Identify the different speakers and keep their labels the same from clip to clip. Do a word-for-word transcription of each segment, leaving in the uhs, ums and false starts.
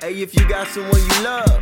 Speaker 1: Hey, if you got someone you love,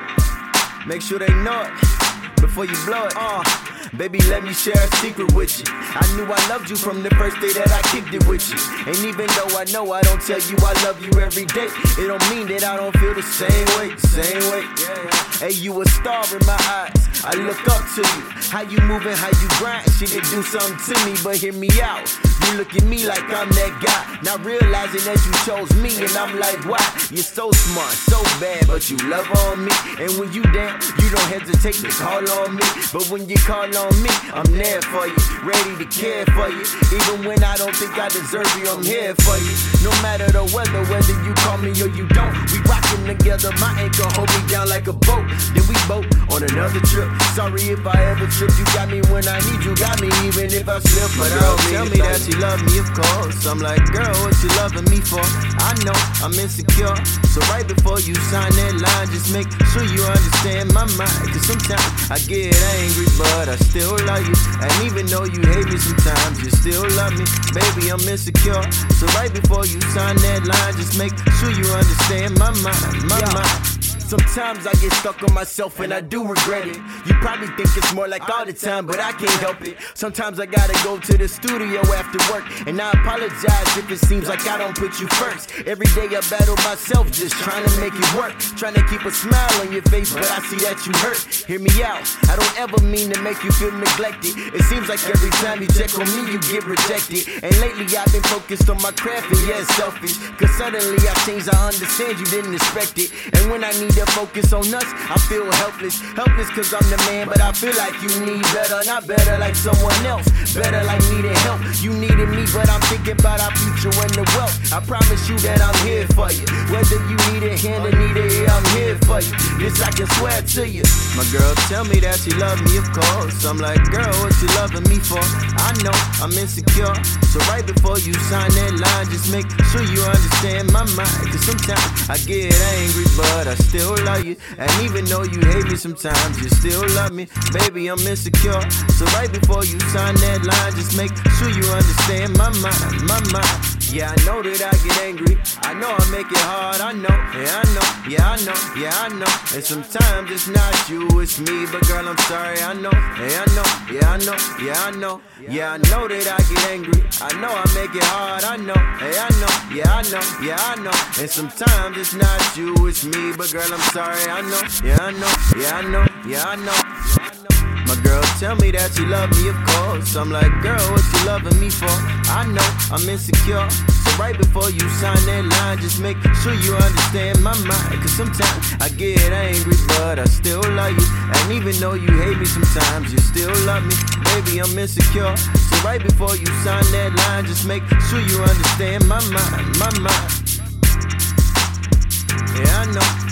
Speaker 1: make sure they know it before you blow it. Uh, baby, let me share a secret with you. I knew I loved you from the first day that I kicked it with you. And even though I know I don't tell you I love you every day, it don't mean that I don't feel the same way, same way. Hey, you a star in my eyes, I look up to you. How you moving, how you grind, shit, it do something to me, but hear me out. You look at me like I'm that guy, not realizing that you chose me, and I'm like, why? You're so smart, so bad, but you love on me. And when you down, you don't hesitate to call on me. But when you call on me, I'm there for you, ready to care for you. Even when I don't think I deserve you, I'm here for you. No matter the weather, whether you call me or you don't, we rockin' together, my anchor hold me down like a boat. Then we boat on another trip. Sorry if I ever trip, you got me when I need you, got me even if I slip. But girl, tell me that you love me, of course. I'm like, girl, what you loving me for? I know I'm insecure, so right before you sign that line, just make sure you understand my mind. Cause sometimes I get angry, but I still love you. And even though you hate me sometimes, you still love me. Baby, I'm insecure, so right before you sign that line, just make sure you understand my mind, my yeah. mind. Sometimes I get stuck on myself and I do regret it. You probably think it's more like all the time, but I can't help it. Sometimes I gotta go to the studio after work, and I apologize if it seems like I don't put you first. Every day I battle myself, just trying to make it work. Trying to keep a smile on your face, but I see that you hurt. Hear me out, I don't ever mean to make you feel neglected. It seems like every time you check on me, you get rejected. And lately I've been focused on my craft, and yeah, it's selfish. Cause suddenly I changed, I understand you didn't expect it. And when I need to focus on us, I feel helpless. Helpless cause I'm the man, but I feel like you need better. Not better like someone else, better like needing help. You needed me, but I'm thinking about our future and the wealth. I promise you that I'm here for you. Whether you need a hand or need a ear, I'm here for you. This I can swear to you. My girl tell me that she love me, of course. I'm like, girl, what you loving me for? I know I'm insecure, so right before you sign that line, just make sure you understand my mind. Cause sometimes I get angry, but I still love you. And even though you hate me sometimes, you still love me. Baby, I'm insecure, so right before you sign that line, just make sure you understand my mind, my mind. Yeah, I know that I get angry, I know I make it hard, I know, yeah, I know, yeah, I know, yeah, I know. And sometimes it's not you, it's me, but girl, I'm sorry, I know, yeah, I know, yeah, I know, yeah, I know. Yeah, I know that I get angry, I know I make it hard, I know, hey, I know, yeah, I know, yeah, I know. And sometimes it's not you, it's me, but girl, I'm sorry, I know, yeah, I know, yeah, I know, yeah, I know. My girl tell me that she love me, of course. I'm like, girl, what you loving me for? I know I'm insecure, so right before you sign that line, just make sure you understand my mind. Cause sometimes I get angry, but I still love you. And even though you hate me sometimes, you still love me. Baby, I'm insecure, so right before you sign that line, just make sure you understand my mind, my mind. Yeah, I know.